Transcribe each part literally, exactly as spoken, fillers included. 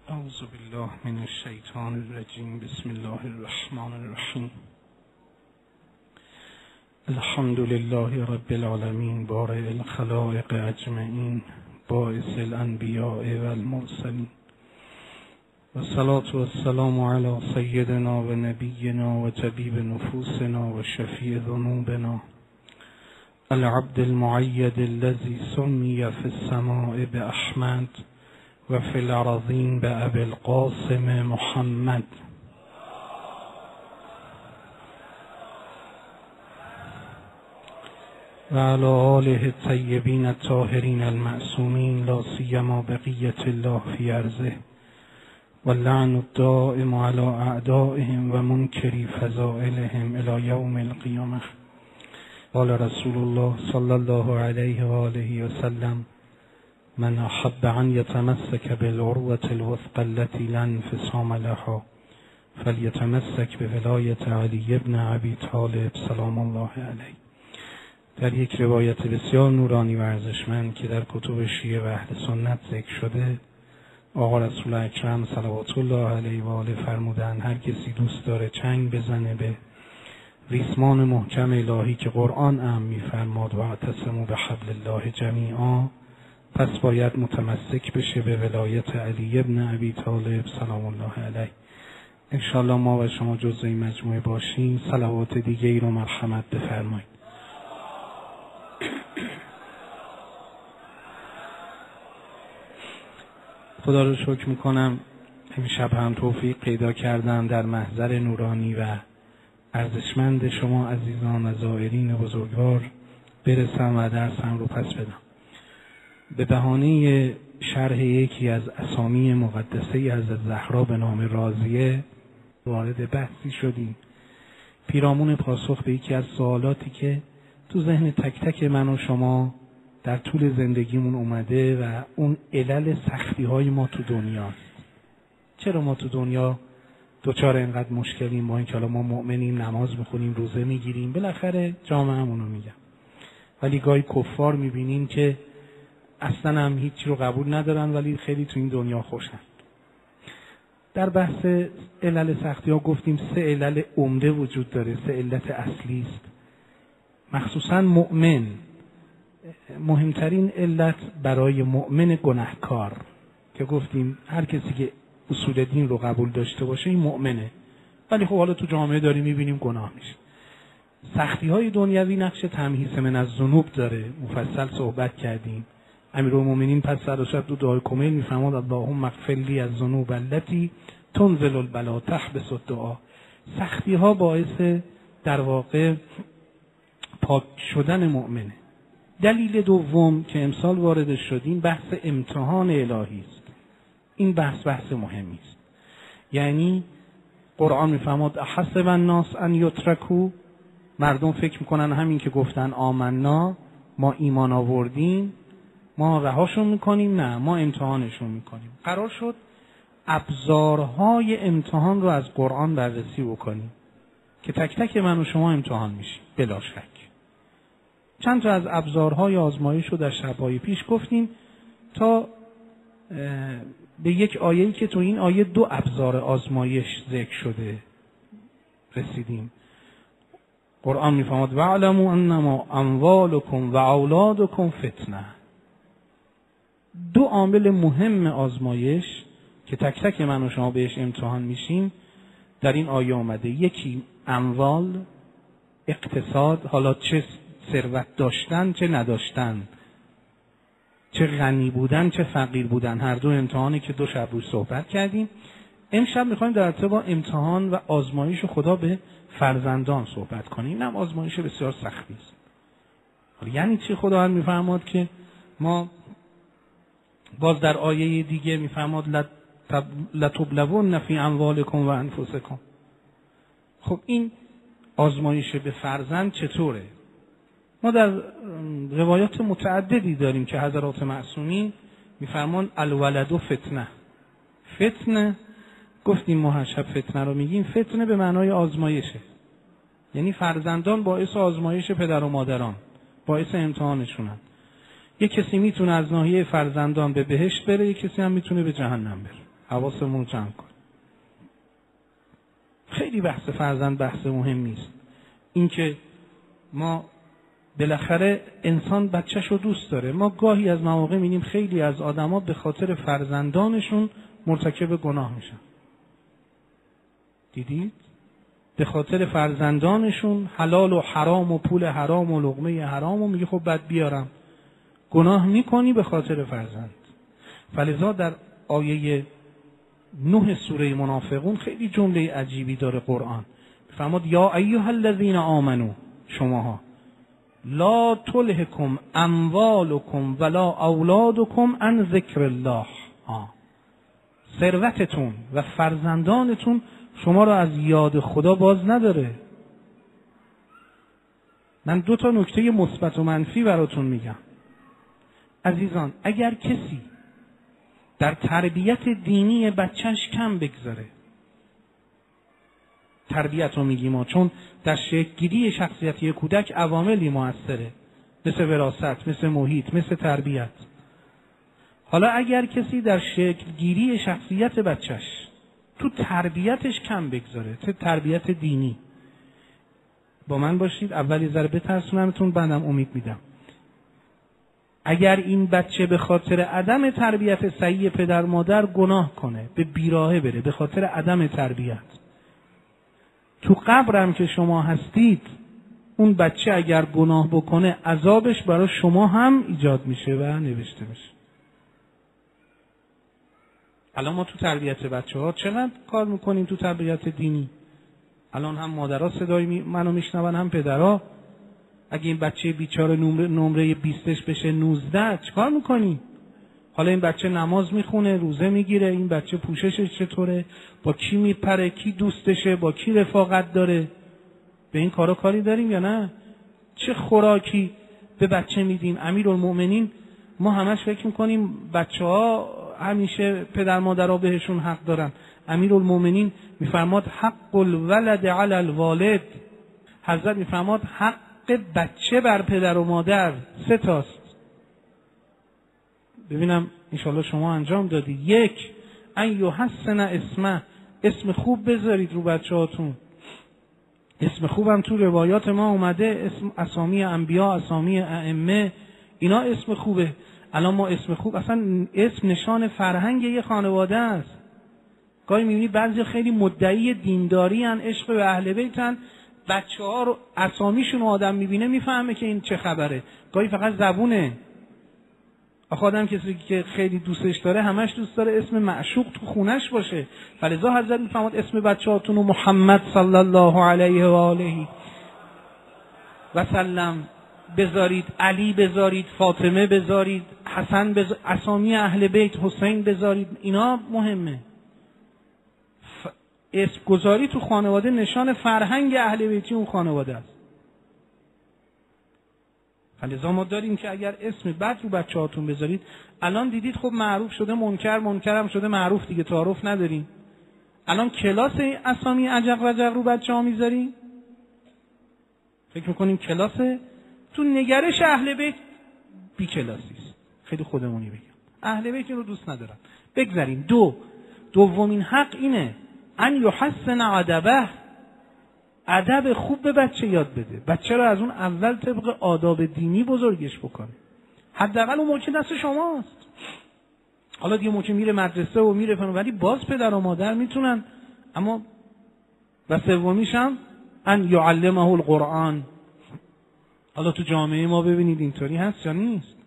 اعوذ بالله من الشیطان الرجیم. بسم الله الرحمن الرحیم. الحمد لله رب العالمین بارئ الخلائق اجمعین باعث الانبیاء والمرسلین و الصلاة والسلام علی سیدنا و نبینا و طبیب نفوسنا و شفیع ذنوبنا العبد المعید الذی سمی فی السماء باحمد و فی الارضین بابی القاسم محمد و علی آله الطیبین الطاهرین المعصومین لا سیما بقیة الله فی ارضه و اللعن الدائم علی اعدائهم و منکری فضائلهم الی یوم القیامه. قال رسول الله صلی الله علیه و آله و سلم: من احب ان یتمسک بالعروة الوثقى التي لا انفصام لها فلیتمسک بولایة علی بن ابی طالب سلام الله علیه. در یک روایت بسیار نورانی و ارزشمند که در کتب شیعه و اهل سنت ذکر شده، آقا رسول اکرم صلوات الله علیه و آله فرمودند هر کسی دوست داره چنگ بزنه به ریسمان محکم الهی که قرآن امر می‌فرماد و اعتصموا بحبل الله جمیعا، پس باید متمسک بشه به ولایت علی ابن ابی طالب سلام الله علیه. انشاءالله ما و شما جزء این مجموعه باشیم. صلوات دیگه ای رو مرحمت بفرمایید. خدا رو شکر میکنم امشب هم توفیق پیدا کردم در محضر نورانی و ارزشمند شما عزیزان و زائرین بزرگوار برسم و درسم رو پس بدم. به بهانه شرح یکی از اسامی مقدسه حضرت زهرا به نام رازیه وارد بحثی شدیم پیرامون پاسخ به یکی از سوالاتی که تو ذهن تک تک من و شما در طول زندگیمون اومده و اون علل سختی های ما تو دنیاست. چرا ما تو دنیا دوچار اینقدر مشکلیم با این که حالا ما مؤمنیم، نماز میخونیم، روزه میگیریم، بالاخره جامعه همونو میگم، ولی گاهی کفار میبینیم که اصلا هم هیچی رو قبول ندارن ولی خیلی تو این دنیا خوشن. در بحث علل سختی ها گفتیم سه علل عمده وجود داره، سه علت اصلی است. مخصوصا مؤمن، مهمترین علت برای مؤمن گناهکار که گفتیم هر کسی که اصول دین رو قبول داشته باشه این مؤمنه، ولی خب حالا تو جامعه داریم میبینیم گناه میشه. سختی های دنیوی نقش تمحیص من از ذنوب داره، مفصل صحبت کردیم. امیرالمومنین پس سراشت دو دعای کمیل میفرماد اللهم اغفر لی الذنوب التي تنزل البلا تحبس الدعا. سختی ها باعث در واقع پاک شدن مؤمنه. دلیل دوم که امسال وارد شدیم بحث امتحان الهی است. این بحث بحث مهمی است. یعنی قرآن میفرماد احسب الناس ان یترکوا، مردم فکر میکنن همین که گفتن آمنا ما ایمان آوردیم ما رهاشون میکنیم؟ نه، ما امتحانشون میکنیم. قرار شد ابزارهای امتحان رو از قرآن بررسی بکنیم که تک تک من و شما امتحان میشیم بلا شک. چند تا از ابزارهای آزمایش رو در شب‌های پیش گفتیم تا به یک آیه‌ای که تو این آیه دو ابزار آزمایش ذکر شده رسیدیم. قرآن میفرماد واعلموا انما اموالکم و اولادکم فتنه. دو عامل مهم آزمایش که تک تک من و شما بهش امتحان میشیم در این آیه آمده. یکی اموال، اقتصاد، حالا چه ثروت داشتن چه نداشتن، چه غنی بودن چه فقیر بودن، هر دو امتحانی که دو شب روش صحبت کردیم. امشب میخوایم در ارتباط با امتحان و آزمایش خدا به فرزندان صحبت کنیم. اینم آزمایش بسیار سختی است. یعنی چی؟ خداوند میفرماد که ما باز در آیه دیگه میفرماد لتبلون فی اموالکم و انفسکم. خب این آزمایش به فرزند چطوره؟ ما در روایات متعددی داریم که حضرات معصومین میفرمان الولد فتنه. فتنه گفتیم ما هر شب فتنه رو میگیم، فتنه به معنای آزمایشه، یعنی فرزندان باعث آزمایش پدر و مادران، باعث امتحانشونن. یک کسی میتونه از ناحیه فرزندان به بهشت بره، یک کسی هم میتونه به جهنم بره. حواسمون رو جمع کن. خیلی بحث فرزند بحث مهم نیست. این که ما بالاخره انسان بچه‌ش رو دوست داره. ما گاهی از مواقع می‌بینیم خیلی از آدما به خاطر فرزندانشون مرتکب گناه میشن. دیدید؟ به خاطر فرزندانشون حلال و حرام و پول حرام و لقمه حرام و میگه خب بعد بیارم. گناه میکنی به خاطر فرزند. فلذا در آیه نه سوره منافقون خیلی جمله عجیبی داره قرآن. فرمود یا ایها الذین آمنو، شماها لا تلهکم اموالکم ولا اولادکم عن ذکر الله. آه. ثروتتون و فرزندانتون شما را از یاد خدا باز نداره. من دو تا نکته مثبت و منفی براتون میگم. عزیزان، اگر کسی در تربیت دینی بچهش کم بگذاره، تربیت رو میگیم ما، چون در شکل‌گیری شخصیتی کودک عواملی موثره، مثل وراثت، مثل محیط، مثل تربیت. حالا اگر کسی در شکل‌گیری شخصیت بچهش تو تربیتش کم بگذاره، تو تربیت دینی، با من باشید اولی ذره بترسونمتون بعدم امید میدم. اگر این بچه به خاطر عدم تربیت صحیح پدر مادر گناه کنه، به بیراهه بره به خاطر عدم تربیت، تو قبرم که شما هستید اون بچه اگر گناه بکنه عذابش برای شما هم ایجاد میشه و نوشته میشه. الان ما تو تربیت بچه ها چقدر کار میکنیم تو تربیت دینی؟ الان هم مادرها صدای منو میشنون هم پدرها. اگه این بچه بیچاره نمره, نمره بیستش بشه نوزده چکار میکنی؟ حالا این بچه نماز میخونه، روزه میگیره، این بچه پوششش چطوره، با کی میپره، کی دوستشه، با کی رفاقت داره؟ به این کارا کاری داریم یا نه؟ چه خوراکی به بچه میدیم؟ امیرالمؤمنین ما همش فکر میکنیم بچه ها همیشه پدر مادرها بهشون حق دارن. امیرالمؤمنین میفرماد حق الولد علی الوالد. حضرت میفرماد حق بچه بر پدر و مادر سه تاست. ببینم انشالله شما انجام دادید. یک، ان یحسن اسمه، اسم خوب بذارید رو بچه هاتون. اسم خوبم تو روایات ما اومده، اسم اسامی انبیا، اسامی ائمه، اینا اسم خوبه. الان ما اسم خوب، اصلا اسم نشان فرهنگ یه خانواده است. گاهی میبینی بعضی خیلی مدعی دینداری ان، عشق به اهل بیتن، بچه ها رو اسامیشون آدم میبینه میفهمه که این چه خبره. گاهی فقط زبونه. آخه آدم کسی که خیلی دوستش داره همش دوست داره اسم معشوق تو خونش باشه. فلذا حضرت میفرماد اسم بچه هاتون رو محمد صلی الله علیه و آله و سلم بذارید، علی بذارید، فاطمه بذارید، حسن بذارید، اسامی اهل بیت، حسین بذارید. اینا مهمه. ف... اسم گذاری تو خانواده نشان فرهنگ اهل بیتی اون خانواده است. لذا ما داریم که اگر اسم بد رو بچه هاتون بذارید، الان دیدید خب معروف شده منکر، منکر هم شده معروف دیگه، تعارف نداریم. الان کلاس اسامی عجق وجق رو بچه ها میذاریم. فکر میکنیم کلاس تو نگرش اهل بیت بی کلاسیست. خیلی خودمونی بگم اهل بیت رو دوست ندارن. بگذاریم. دو دومین حق اینه ان یحسن ادبه، ادب خوب به بچه یاد بده. بچه رو از اون اول طبق آداب دینی بزرگش بکنه. حداقل اون موقع دست شماست. حالا دیگه موقع میره مدرسه و میره فن، ولی باز پدر و مادر میتونن. اما و سومیش هم ان یعلمه القرآن. حالا تو جامعه ما ببینید اینطوری هست یا نیست؟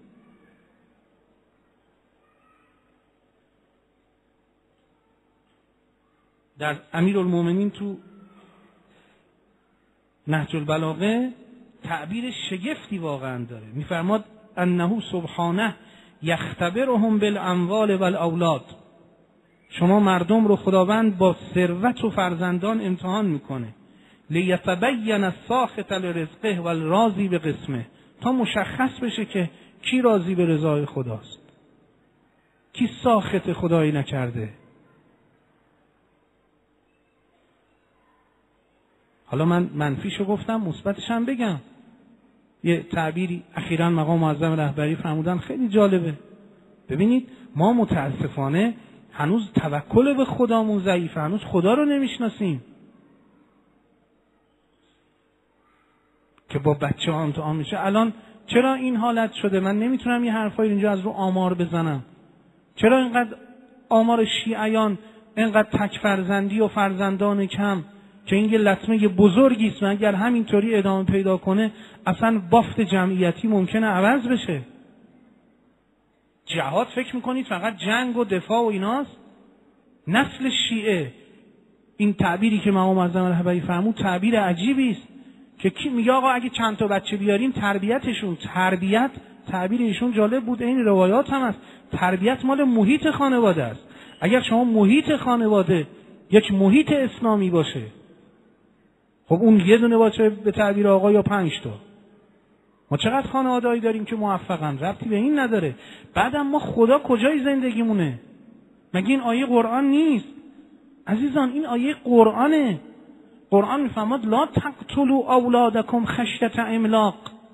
در امیرالمومنین تو نهج البلاغه تعبیر شگفتی واقعا داره. میفرماد انه سبحانه یختبرهم بالاموال والاولاد. شما مردم رو خداوند با ثروت و فرزندان امتحان میکنه. لیتبین الساخط لرزقه والراضی بقسمه، تا مشخص بشه که کی راضی به رضای خداست، کی ساخط خدایی نکرده. حالا من منفیشو گفتم، مثبتش هم بگم. یه تعبیری اخیراً مقام معظم رهبری فرمودن خیلی جالبه. ببینید ما متاسفانه هنوز توکل به خدامون ضعیفه، هنوز خدا رو نمیشناسیم که با بچه ها امتحان میشه. الان چرا این حالت شده؟ من نمیتونم یه حرفایی اینجا از رو آمار بزنم. چرا اینقدر آمار شیعیان اینقدر تک فرزندی و فرزندان کم که این یه لطمه بزرگی است و اگر همینطوری ادامه پیدا کنه اصلا بافت جمعیتی ممکنه عوض بشه. جهاد فکر میکنید فقط جنگ و دفاع و ایناست؟ نسل شیعه، این تعبیری که امام معظم رهبری فرمود تعبیر عجیبی است که کی میگه آقا اگه چند تا بچه بیاریم تربیتشون، تربیت تعبیر ایشون جالب بود، این روایات هم است، تربیت مال محیط خانواده است. اگر شما محیط خانواده یک محیط اسلامی باشه، خب اون یه دونه باشه به تعبیر آقا یا پنج تا. ما چقدر خانواده‌ای داریم که موفقن، ربطی به این نداره. بعدم ما خدا کجای زندگیمونه؟ مگه این آیه قرآن نیست؟ عزیزان این آیه قرآنه. قرآن میفرماد لا تقتلوا اولادکم خشیة املاق.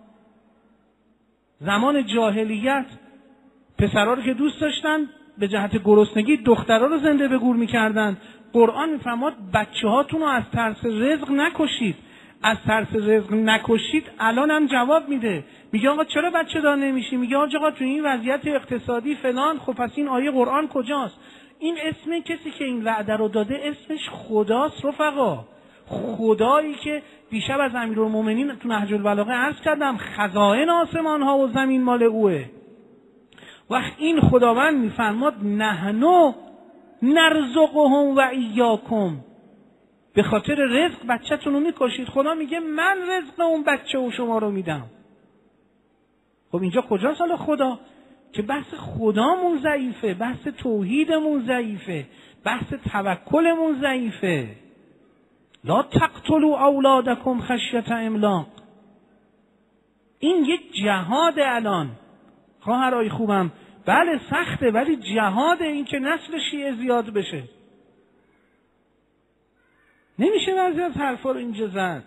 زمان جاهلیت پسرها رو که دوست داشتن به جهت گرسنگی دخترها رو زنده به گور میکردن. قرآن میفرماد بچه هاتون رو از ترس رزق نکشید. از ترس رزق نکشید الان هم جواب میده، میگه آقا چرا بچه دار نمیشی؟ میگه آقا تو این وضعیت اقتصادی فلان. خب پس این آیه قرآن کجاست؟ این اسم کسی که این وعده رو داده اسمش خداست رفقا. خدایی که دیشب از امیرالمومنین تو نهج البلاغه عرض کردم خزائن آسمان ها و زمین مال اوه. وقت این خداوند میفرماد نحنو نرزقهم و ایاکم، به خاطر رزق بچه‌تون رو میکشید. خدا میگه من رزق اون بچه و شما رو میدم. خب اینجا کجاست حالا خدا؟ که بحث خدامون ضعیفه، بحث توحیدمون ضعیفه، بحث توکلمون ضعیفه. لا تقتلوا اولادکم خشیة املاق. این یک جهاد الان خواهرای خوبم، بله سخته ولی جهاده این که نسل شیعه زیاد بشه. نمیشه بعضی از حرفا رو اینجا زد.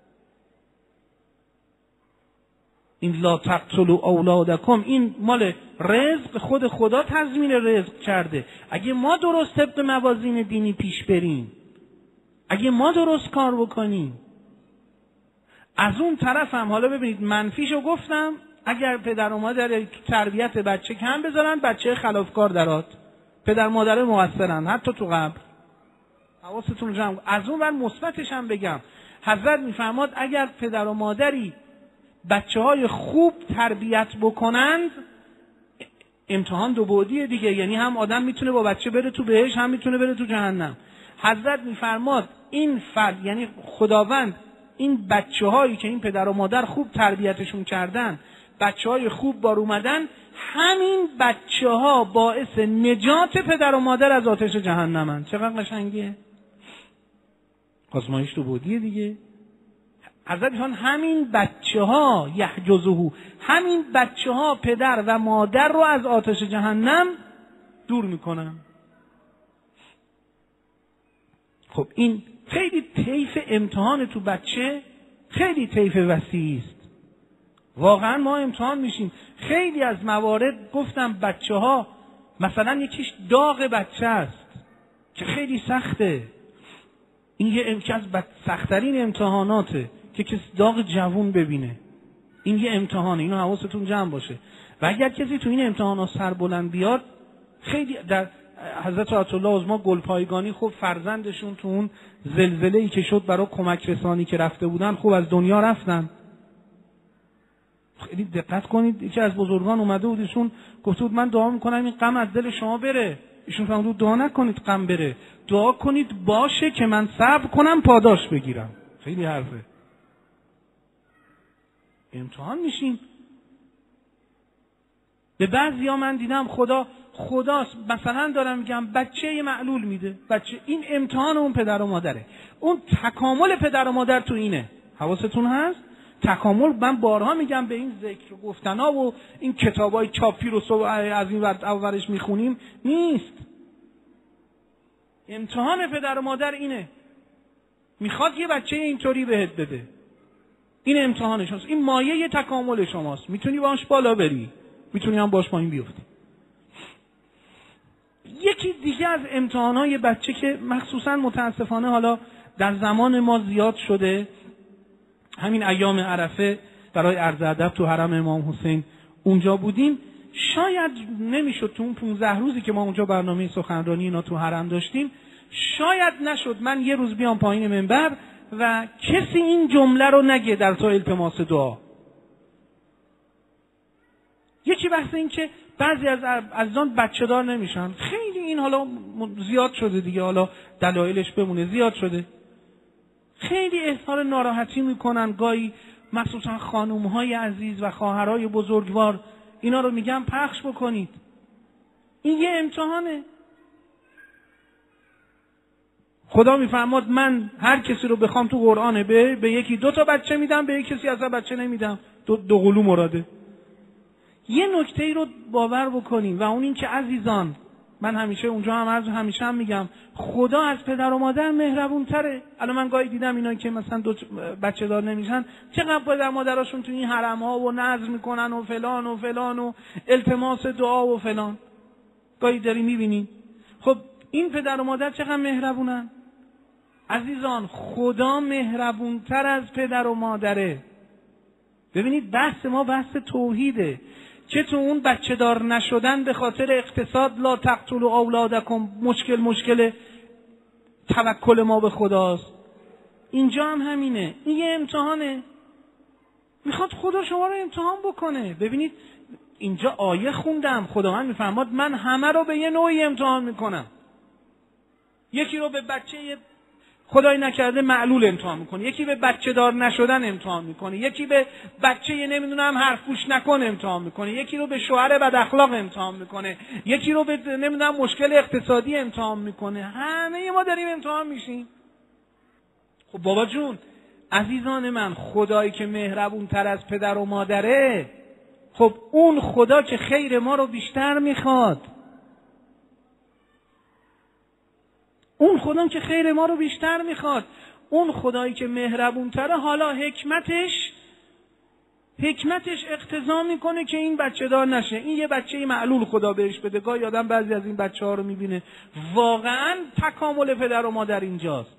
این لا تقتلوا اولادکم این مال رزق، خود خدا تضمین رزق کرده. اگه ما درست طبق موازین دینی پیش بریم، اگه ما درست کار بکنیم. از اون طرف هم حالا ببینید منفیشو گفتم، اگر پدر و مادر تو تربیت بچه کم بذارن بچه خلافکار درات، پدر مادر مقصرن حتی تو قبر. حواستون جمع. از اون ور مثبتش هم بگم، حضرت میفرماد اگر پدر و مادری بچه های خوب تربیت بکنند، امتحان دو بعدیه دیگه، یعنی هم آدم میتونه با بچه بره تو بهشت هم میتونه بره تو جهنم. حضرت میفرماد این فرد یعنی خداوند این بچه هایی که این پدر و مادر خوب تربیتشون کردن، بچه های خوب بار اومدن، همین بچه ها باعث نجات پدر و مادر از آتش جهنمن. چقدر قشنگه؟ آزمایش تو بودیه دیگه. حضرت میفرماد همین بچه ها یحجزه، همین بچه ها پدر و مادر رو از آتش جهنم دور میکنن. خب این خیلی طیف امتحان تو بچه خیلی طیف وسیعی است. واقعا ما امتحان میشیم. خیلی از موارد گفتم بچه ها مثلا یکیش داغ بچه است که خیلی سخته. این یه یکی از سخت‌ترین امتحاناته که کسی داغ جوون ببینه. این یه امتحانه، اینو حواستون جمع باشه. و اگر کسی تو این امتحانا سربلند بیاد، خیلی در حضرت آیت الله عظما گلپایگانی خوب فرزندشون تو اون زلزله‌ای که شد برای کمک رسانی که رفته بودن خوب از دنیا رفتن. خیلی دقت کنید، یکی از بزرگان اومده بود ایشون گفته بود من دعا میکنم این غم از دل شما بره. ایشون فرمود دعا نکنید غم بره، دعا کنید باشه که من صبر کنم پاداش بگیرم. خیلی حرفه. امتحان میشیم. به بعضیا من دیدم خدا خداست، مثلا دارم میگم بچه یه معلول میده، بچه این امتحان اون پدر و مادره. اون تکامل پدر و مادر تو اینه. حواستون هست؟ تکامل من بارها میگم به این ذکر گفتنا و این کتابای چاپی رو از این ور اولش میخونیم نیست. امتحان پدر و مادر اینه. میخواد یه بچه اینطوری بهت بده. این امتحان شماست. این مایه تکامل شماست. میتونی باش بالا بری، میتونی هم باش پایین بیفتی. یکی دیگه از امتحانهای بچه که مخصوصا متاسفانه حالا در زمان ما زیاد شده، همین ایام عرفه برای عرض ادب تو حرم امام حسین اونجا بودیم، شاید نمیشد تو اون پونزده روزی که ما اونجا برنامه سخنرانی اینا تو حرم داشتیم، شاید نشد من یه روز بیام پایین منبر و کسی این جمله رو نگه در تو التماس دعا. یکی بحث این که بعضی از عزیزان بچه دار نمیشن، خیلی این حالا زیاد شده دیگه، حالا دلایلش بمونه، زیاد شده، خیلی اظهار ناراحتی میکنن گاهی، مخصوصا خانومهای عزیز و خواهرای بزرگوار، اینا رو میگم پخش بکنید، این یه امتحانه. خدا میفرماد من هر کسی رو بخوام تو قرآنه به به یکی دو تا بچه میدم، به یک کسی اصلا بچه نمیدم، دو, دو قلو مراده. یه نکته ای رو باور بکنیم و اون این که عزیزان، من همیشه اونجا هم عرض همیشه هم میگم خدا از پدر و مادر مهربون تره. الان من گاهی دیدم اینا که مثلا دو بچه دار نمیشن چقدر پدر مادراشون تو این حرم ها و نذر میکنن و فلان و فلان و التماس دعا و فلان، گاهی داری میبینی. خب این پدر و مادر چقدر مهربونن عزیزان، خدا مهربون تر از پدر و مادره. ببینید بحث ما بحث توحیده، چه تو اون بچه دار نشدن به خاطر اقتصاد، لا تقتلوا اولادکم، مشکل مشکل توکل ما به خداست، اینجا هم همینه، این یه امتحانه، میخواد خدا شما رو امتحان بکنه. ببینید اینجا آیه خوندم، خداوند میفرماد من همه رو به یه نوعی امتحان میکنم، یکی رو به بچه خدای نکرده معلول امتحان میکنه، یکی به بچه دار نشدن امتحان میکنه، یکی به بچه نمیدونم حرف گوش نکن امتحان میکنه، یکی رو به شوهر بد اخلاق امتحان میکنه، یکی رو به نمیدونم مشکل اقتصادی امتحان میکنه. همه ما داریم امتحان میشیم. خب بابا جون عزیزان من، خدایی که مهربون تر از پدر و مادره، خب اون خدا که خیر ما رو بیشتر میخواد، اون خدا که خیر ما رو بیشتر میخواد، اون خدایی که مهربون تره، حالا حکمتش حکمتش اقتضا میکنه که این بچه دار نشه، این یه بچه معلول خدا بهش بده. گاهی آدم بعضی از این بچه ها رو میبینه واقعا تکامل پدر و مادر اینجاست.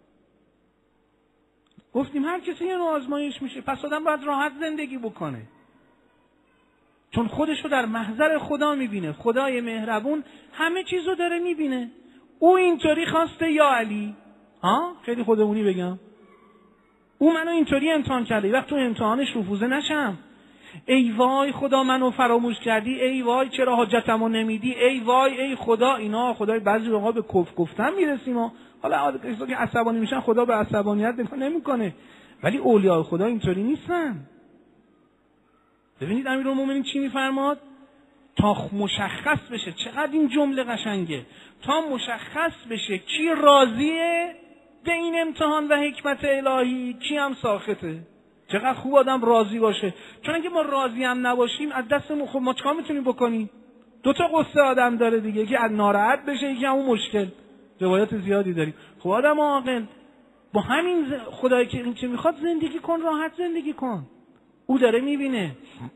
گفتیم هر کسی یه نوع آزمایش میشه، پس آدم باید راحت زندگی بکنه، چون خودش رو در محضر خدا میبینه. خدای مهربون همه چیز رو داره میبینه. او اینطوری خواسته یا علی، ها خیلی خودمونی بگم، او منو اینطوری امتحان کرده، وقت تو امتحانش رفوزه نشم، ای وای خدا منو فراموش کردی، ای وای چرا حاجتمو نمیدی، ای وای ای خدا. اینا خدای بعضی وقتا به کف گفتن میرسیم و حالا کسی که عصبانی میشن خدا به عصبانیت نگاه نمیکنه، ولی اولیاء خدا اینطوری نیستن. ببینید امیرالمومنین چی میفرماد؟ تا مشخص بشه، چقدر این جمله قشنگه، تا مشخص بشه کی راضیه به این امتحان و حکمت الهی، کی هم ساخطه. چقدر خوب آدم راضی باشه، چون اگه ما راضی هم نباشیم از دستمون، خب ما چیکار میتونیم بکنیم؟ دو تا قصه آدم داره دیگه، یکی از ناراحت بشه، یکی همون مشکل. روایات زیادی داریم. خب آدم عاقل با همین خدایی که این چه میخواد زندگی کن، راحت زندگی کن، او داره میبینه.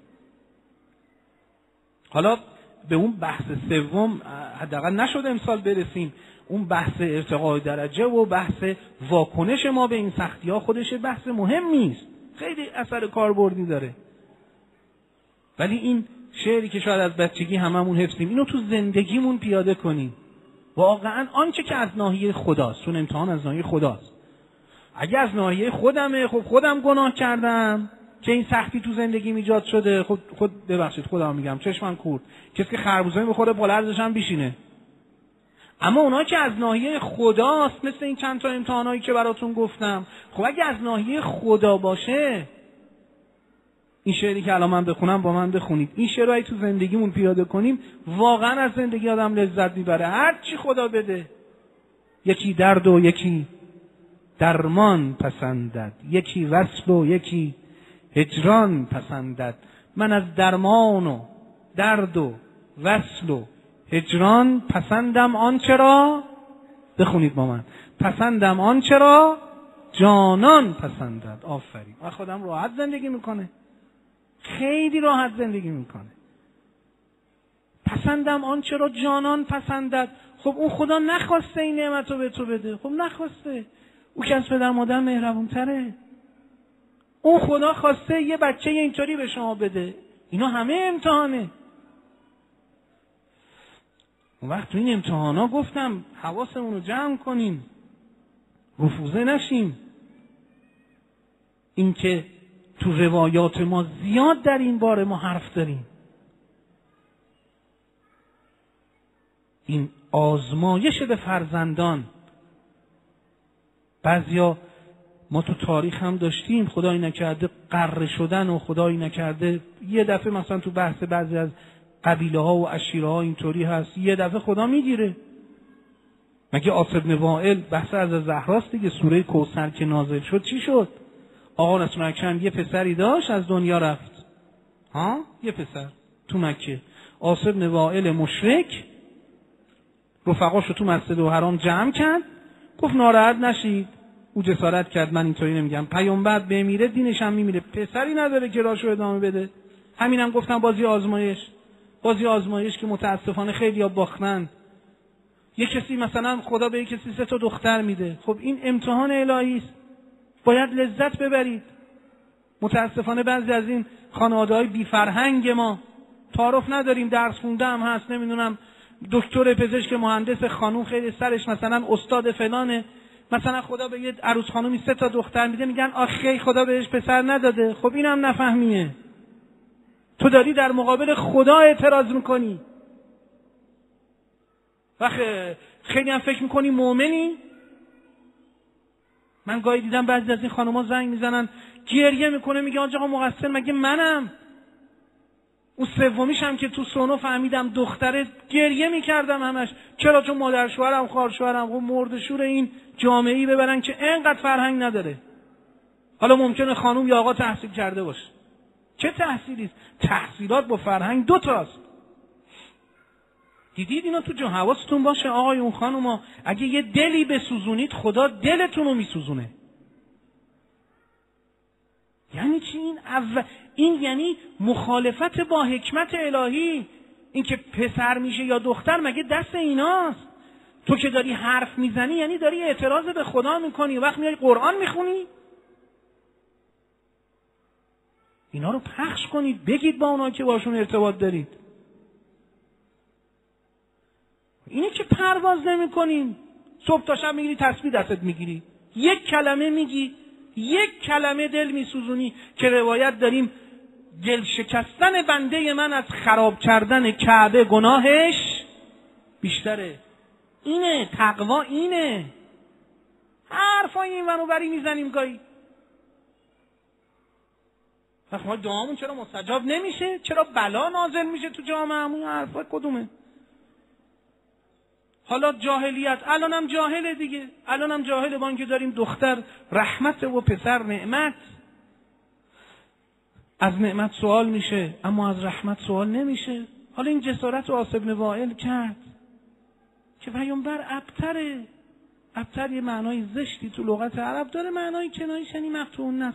حالا به اون بحث سوم حداقل نشد امسال برسیم، اون بحث ارتقای درجه و بحث واکنش ما به این سختی ها خودش بحث مهمی است، خیلی اثر کاربردی داره. ولی این شعری که شاید از بچگی هممون حفظیم، اینو تو زندگیمون پیاده کنیم. واقعا آنچه که از ناحیه خداست، چون امتحان از ناحیه خداست، اگه از ناحیه خودمه، خب خودم گناه کردم که این سختی تو زندگی ایجاد شده، خود خود ببخشید خودم میگم چشمم کورد، کسی که خربوزه میخوره بالعرضش هم بیشینه. اما اونا که از ناحیه خداست، مثل این چند تا امتحانایی که براتون گفتم، خب اگه از ناحیه خدا باشه، این شعری که الان من بخونم با من بخونید، این شعر رو تو زندگیمون پیاده کنیم، واقعا از زندگی آدم لذت میبره. هر چی خدا بده، یکی درد و یکی درمان پسندد، یکی وصل و یکی هجران پسندد. من از درمان و درد و وصل و هجران پسندم آنچه را، بخونید با من، پسندم آنچه را جانان پسندد. آفرین. و خودم راحت زندگی میکنه، خیلی راحت زندگی میکنه. پسندم آنچه را جانان پسندد. خب اون خدا نخواسته این نعمت رو به تو بده، خب نخواسته، او که از پدر مادر مهربون تره. اون خدا خواسته یه بچه اینطوری به شما بده. اینا همه امتحانه. اون وقت تو این امتحانا گفتم حواسمون رو جمع کنیم، رفوزه نشیم. این که تو روایات ما زیاد در این باره ما حرف داریم. این آزمایش به فرزندان. بعضیا ما تو تاریخ هم داشتیم خدایی نکرده قره شدن و خدایی نکرده یه دفعه مثلا تو بحث بعضی از قبیله ها و عشیره ها اینطوری هست، یه دفعه خدا میگیره. مگه عاص بن وائل بحث از زهراست دیگه، سوره کوثر که نازل شد چی شد؟ آقا رسول اکرم یه پسری داشت از دنیا رفت. ها یه پسر تو مکه. عاص بن وائل مشرک رفقاشو تو مسجد الحرام جمع کرد، گفت ناراحت نشید. او جسارت کرد، من اینطوری نمیگم، پیامبر بمیره دینش هم میمیره، پسری نداره که راشو ادامه بده. همینم هم گفتم بازی آزمایش، بازی آزمایش که متاسفانه خیلی ها باختن. یه کسی مثلا خدا به یک کسی سه تا دختر میده، خب این امتحان الهی است، باید لذت ببرید. متاسفانه بعضی از این خانواده‌های بی فرهنگ ما تعارف نداریم، درس خونده هم هست، نمیدونم دکتر پزشک مهندس خانوم خیلی سرش مثلا استاد فلانه، مثلا خدا به یه عروس خانومی سه تا دختر میده، میگن آخه خدا بهش پسر نداده. خب اینم نفهمیه، تو داری در مقابل خدا اعتراض میکنی. وقت خیلی هم فکر میکنی مؤمنی. من گاهی دیدم بعضی از این خانوما زنگ میزنن گریه میکنه، میگه آقا مقصر مگه منم؟ اون سومیش هم که تو سونو فهمیدم دختره، گریه میکردم همش. چرا؟ چون مادر شوهرم خواهر شوهرم خب مرد شور این جامعه‌ای ببرن که اینقدر فرهنگ نداره. حالا ممکنه خانوم یا آقا تحصیل کرده باشه، چه تحصیلی است؟ تحصیلات با فرهنگ دو تاست. دیدید اینا تو جون حواستون باشه آقای اون خانوما، اگه یه دلی بسوزونید خدا دلتون رو میسوزونه. یعنی چی این؟ اول این یعنی مخالفت با حکمت الهی. این که پسر میشه یا دختر مگه دست ایناست؟ تو که داری حرف میزنی یعنی داری اعتراض به خدا میکنی. وقت میای قرآن میخونی، اینا رو پخش کنید، بگید با اونا که باشون ارتباط دارید. اینه که پرواز نمی کنیم. صبح تا شب میگیری تسبیح دستت میگیری، یک کلمه میگی، یک کلمه دل میسوزونی. که روایت داریم دل شکستن بنده من از خراب کردن کعبه گناهش بیشتره. اینه تقوا، اینه. حرفای این ورو بری میزنیم گاهی. وقت ما دعامون چرا مستجاب نمیشه؟ چرا بلا نازل میشه تو جامعهمون؟ حرفا کدومه؟ حالا جاهلیت، الانم جاهله دیگه، الانم جاهله. با اینکه داریم دختر رحمت و پسر نعمت، از نعمت سوال میشه اما از رحمت سوال نمیشه. حالا این جسارت رو عاص بن وائل کرد که پیامبر ابتره. ابتر یه معنای زشتی تو لغت عرب داره، معنای کنایه‌اش یعنی مقطوع النسل.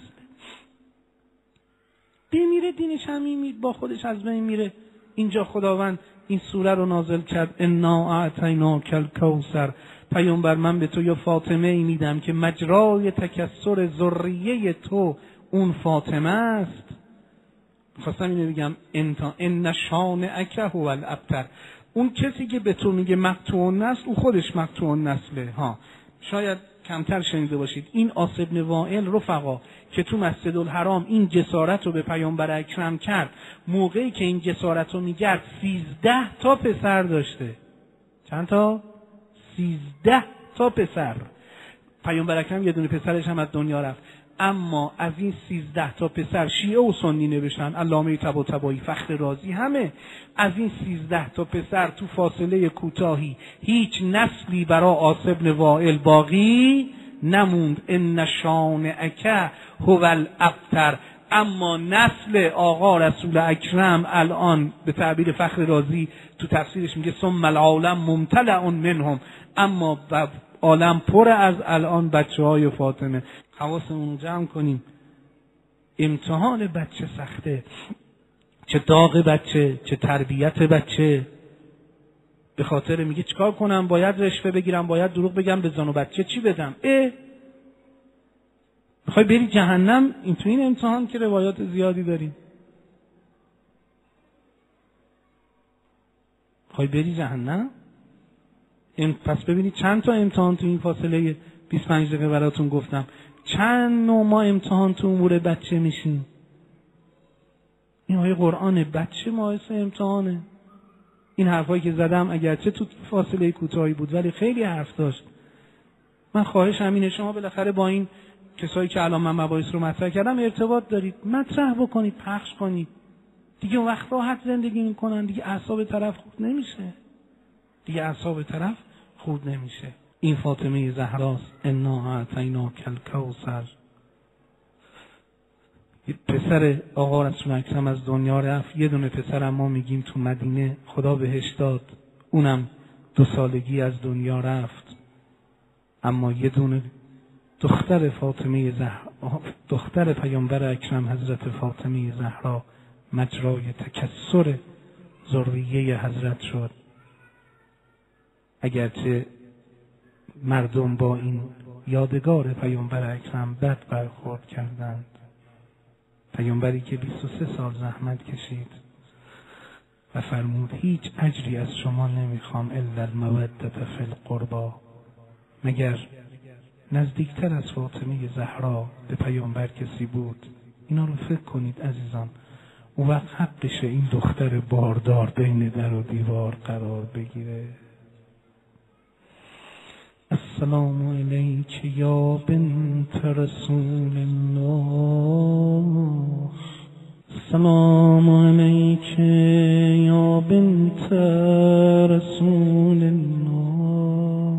بمیره دینش هم میمید، با خودش از بین میره. اینجا خداوند این سوره رو نازل کرد، انا اعطیناک الکوثر. پیامبر من به تو یا فاطمه ای میدم که مجرای تکثر ذریه تو اون فاطمه است. خواستم اینو بگم، انتا ان شانئک هو الابتر. اون کسی که به تو میگه مقطوع النسل، او خودش مقطوع النسله. ها شاید کمتر شنیده باشید. این عاص بن وائل رفقا که تو مسجد الحرام این جسارت رو به پیامبر اکرم کرد، موقعی که این جسارت رو میگرد سیزده تا پسر داشته. چند تا؟ سیزده تا پسر. پیامبر اکرم یه دونه پسرش هم از دنیا رفت. اما از این سیزده تا پسر شیعه و سنی نوشتن، علامه طباطبایی، فخر رازی، همه از این سیزده تا پسر تو فاصله کوتاهی هیچ نسلی برای عاص بن وائل باقی نموند. ان شانئک هو الابتر. اما نسل آقا رسول اکرم الان به تعبیر فخر رازی تو تفسیرش میگه ثم العالم ممتلئ منهم، اما عالم پر از الان بچه های فاطمه. حواسمون رو جمع کنیم. امتحان بچه سخته، چه داغ بچه، چه تربیت بچه. به خاطر میگه چیکار کنم، باید رشوه بگیرم، باید دروغ بگم به زن و بچه، چی بدم؟ اه میخوای بری جهنم؟ این تو این امتحان که روایات زیادی داریم. میخوای بری جهنم؟ این پس ببینید چند تا امتحان تو این فاصله بیست و پنج دقیقه براتون گفتم. چند نوع ما امتحان تو امور بچه میشیم. این آیه قرآن بچه باعث امتحانه. این حرفایی که زدم اگرچه تو فاصله کوتاهی بود ولی خیلی حرف داشت. من خواهش همینه، شما بالاخره با این کسایی که الان من مباحث رو مطرح کردم ارتباط دارید، مطرح بکنید، پخش کنید. دیگه وقت راحت زندگی میکنن، دیگه اعصاب طرف خود نمیشه. دیگه اعصاب طرف خود نمیشه. این فاطمه زهراست. انا اعطیناک الکوثر. پسر آقا رسول اکرم از دنیا رفت، یه دونه پسر ما میگیم تو مدینه خدا بهش داد، اونم دو سالگی از دنیا رفت. اما یه دونه دختر فاطمه زهرا، دختر پیامبر اکرم حضرت فاطمه زهرا مجرای تکثر ذریه حضرت شد. اگرچه مردم با این یادگار پیامبر اکرم بد برخورد کردند، پیامبری که بیست و سه سال زحمت کشید و فرمود هیچ اجری از شما نمیخوام الا المودة فی القربا، مگر نزدیکتر از فاطمه زهرا به پیامبر کسی بود. اینا رو فکر کنید عزیزان. اون وقت حقشه این دختر باردار بین در و دیوار قرار بگیره. السلام علیک یا بنت رسول الله، السلام علیک یا بنت رسول الله،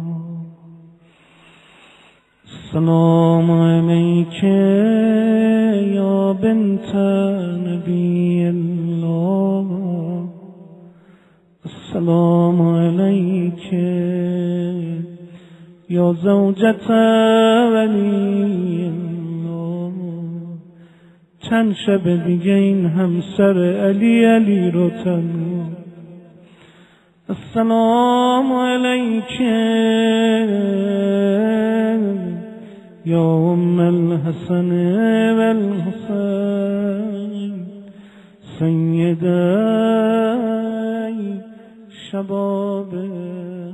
السلام علیک یا بنت نبی الله، السلام علیک یا زوجت ولی الله. چند شب دیگه این همسر علی علی رو تنو. السلام علیک یا ام الحسن والحسین سیدای شباب